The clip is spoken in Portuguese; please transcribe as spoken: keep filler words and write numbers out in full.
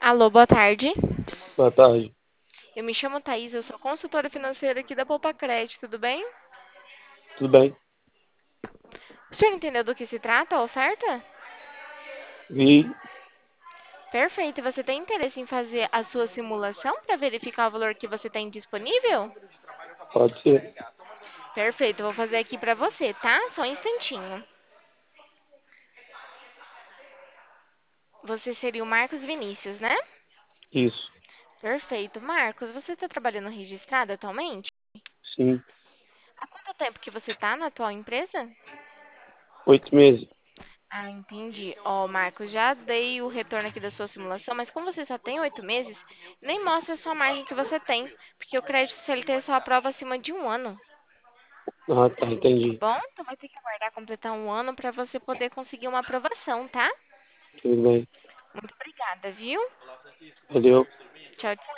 Alô, boa tarde. Boa tarde. Eu me chamo Thaís, eu sou consultora financeira aqui da Poupa Crédito, tudo bem? Tudo bem? O senhor entendeu do que se trata a oferta? Vi, Perfeito. E você tem interesse em fazer a sua simulação para verificar o valor que você tem disponível? pode ser. Perfeito, eu vou fazer aqui para você, tá? Só um instantinho. Você seria o Marcos Vinícius, né? Isso. Perfeito. Marcos, você está trabalhando registrado atualmente? Sim. Há quanto tempo que você está na atual empresa? Oito meses. Ah, entendi. Ó, Marcos, já dei o retorno aqui da sua simulação, mas como você só tem oito meses, nem mostra a sua margem que você tem, porque o crédito C L T só aprova acima de um ano, Ah, tá, tá entendi. bom? Então vai ter que aguardar completar um ano para você poder conseguir uma aprovação, tá? Tudo bem. Muito obrigada, viu? Valeu. Tchau, tchau.